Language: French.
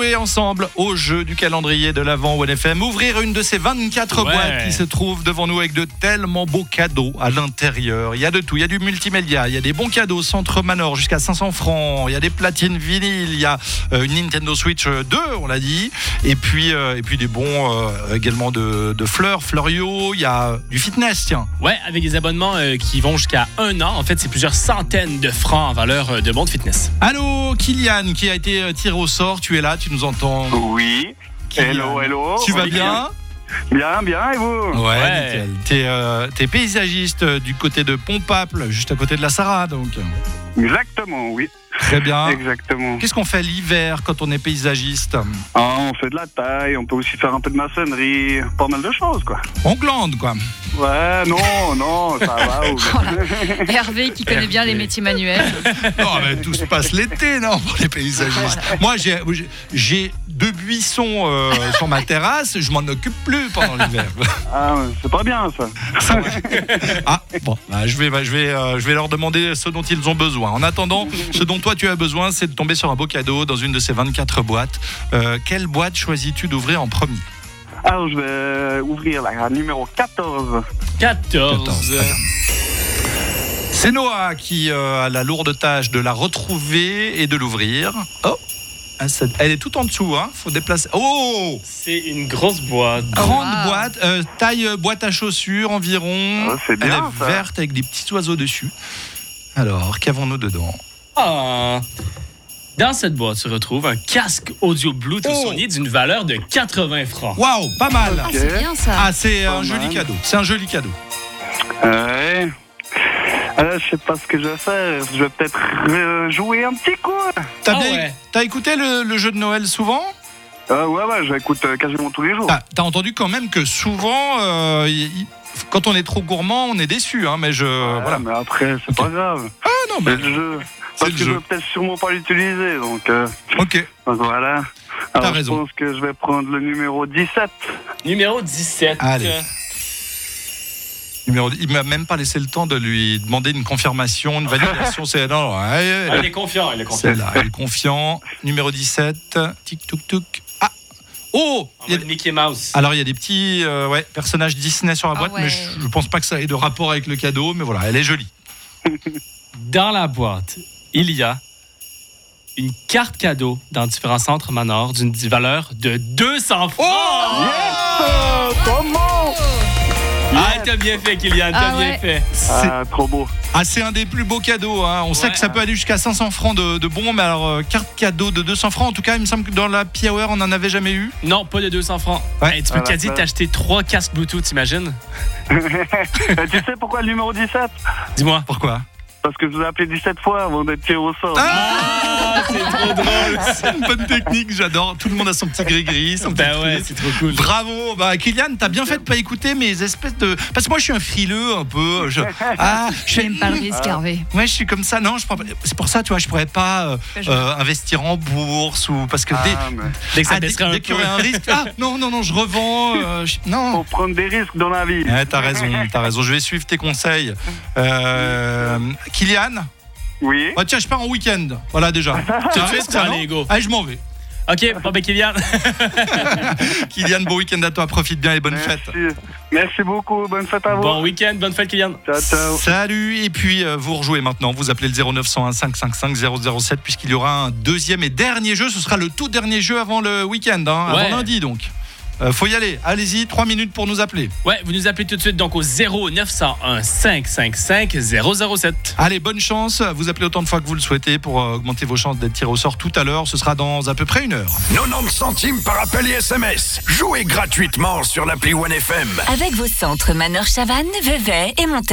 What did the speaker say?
jouer ensemble au jeu du calendrier de l'Avent OneFM. Ouvrir une de ces 24 boîtes qui se trouvent devant nous avec de tellement beaux cadeaux à l'intérieur. Il y a de tout, il y a du multimédia, il y a des bons cadeaux Centre Manor jusqu'à 500 francs, il y a des platines vinyles, il y a une Nintendo Switch 2, on l'a dit, et puis des bons également de fleurs, Fleurio, il y a du fitness, tiens. Ouais, avec des abonnements qui vont jusqu'à 1 an. En fait, c'est plusieurs centaines de francs en valeur de bons de fitness. Allô, Kylian, qui a été tiré au sort, tu es là, tu nous entends? Oui. Kylian. Hello. Tu vas bien? Bien, et vous? Ouais. Nickel. T'es paysagiste du côté de Pompaple, juste à côté de la Sarah, donc. Exactement, oui. Très bien. Exactement. Qu'est-ce qu'on fait l'hiver quand on est paysagiste? On fait de la taille, on peut aussi faire un peu de maçonnerie, pas mal de choses, quoi. On glande, quoi. Ouais, non, ça va. Hervé qui connaît bien les métiers manuels. Non, mais tout se passe l'été, non, pour les paysagistes. Moi, j'ai 2 buissons sur ma terrasse, je m'en occupe plus pendant l'hiver. Ah, c'est pas bien, ça. Ah, bon, je vais leur demander ce dont ils ont besoin. En attendant, ce dont toi tu as besoin, c'est de tomber sur un beau cadeau dans une de ces 24 boîtes. Quelle boîte choisis-tu d'ouvrir en premier? Alors, je vais ouvrir la numéro 14. 14. C'est Noah qui a la lourde tâche de la retrouver et de l'ouvrir. Oh, elle est tout en dessous, hein. Faut déplacer. Oh, c'est une grosse boîte. Grande boîte, taille boîte à chaussures environ. Oh, c'est bien, elle est ça. verte avec des petits oiseaux dessus. Alors, qu'avons-nous dedans? Dans cette boîte se retrouve un casque audio Bluetooth Sony d'une valeur de 80 francs. Waouh, pas mal. Ah, c'est bien ça. Ah, c'est Pas un joli mal. cadeau. C'est un joli cadeau. Ouais. Je sais pas ce que je vais faire. Je vais peut-être jouer un petit coup. T'as écouté le jeu de Noël souvent? Ouais, j'écoute quasiment tous les jours. T'as entendu quand même que souvent, quand on est trop gourmand, on est déçu. Hein, mais voilà. Mais après, c'est pas grave. Ah non, mais C'est le jeu. c'est Parce le que je jeu. vais peut-être sûrement pas l'utiliser, donc Ok. voilà. T'as Alors, raison. je pense que je vais prendre le numéro 17. Numéro 17. Allez. Il m'a même pas laissé le temps de lui demander une confirmation, une validation. C'est non, Il est confiant, c'est là, il est confiant. Numéro 17. Tic touk touk. Ah. Oh. Mickey Mouse. Alors il y a des petits personnages Disney sur la boîte, ouais. mais je pense pas que ça ait de rapport avec le cadeau. Mais voilà, elle est jolie. Dans la boîte, il y a une carte cadeau dans différents centres Manor d'une valeur de 200 francs. Comment? Ah, t'as bien fait, Kylian, t'as bien fait. Trop beau. C'est un des plus beaux cadeaux. Hein. On sait que ça peut aller jusqu'à 500 francs de bons, mais alors carte cadeau de 200 francs, en tout cas, il me semble que dans la Happy Hour, on n'en avait jamais eu. Non, pas de 200 francs. Ouais. Hey, tu peux quasi t'acheter 3 casques Bluetooth, t'imagines? Tu sais pourquoi le numéro 17? Dis-moi. Pourquoi? Parce que je vous ai appelé 17 fois avant d'être tiré au sort. C'est trop drôle. C'est une bonne technique, j'adore. Tout le monde a son petit gris-gris. Son petit truc. C'est trop cool. Bravo, Kylian, t'as bien fait de pas écouter mes espèces de. Parce que moi, je suis un frileux un peu. Je J'aime pas le risque, Hervé. Ouais, je suis comme ça. Non, je prends pas. C'est pour ça, tu vois, je pourrais pas investir en bourse ou parce que Dès que ça baisserait dès qu'il y aurait un risque. Non, je revends. Non. Faut prendre des risques dans la vie. T'as raison. Je vais suivre tes conseils. Kylian. Oui. Tiens, je pars en week-end. Voilà déjà. Tout de suite, allez, go. Allez, je m'en vais. Ok, bon, Kylian. Kylian, bon week-end à toi. Profite bien et bonne fête. Merci beaucoup. Bonne fête à vous. Bon week-end, bonne fête, Kylian. Ciao. Salut. Et puis, vous rejouez maintenant. Vous appelez le 0901 555 007 puisqu'il y aura un deuxième et dernier jeu. Ce sera le tout dernier jeu avant le week-end, avant lundi donc. Faut y aller. Allez-y, 3 minutes pour nous appeler. Ouais, vous nous appelez tout de suite donc au 0901 555 007. Allez, bonne chance. Vous appelez autant de fois que vous le souhaitez pour augmenter vos chances d'être tiré au sort tout à l'heure. Ce sera dans à peu près 1 heure. 90 centimes par appel et SMS. Jouez gratuitement sur l'appli OneFM. Avec vos centres Manor Chavannes, Vevey et Montagne.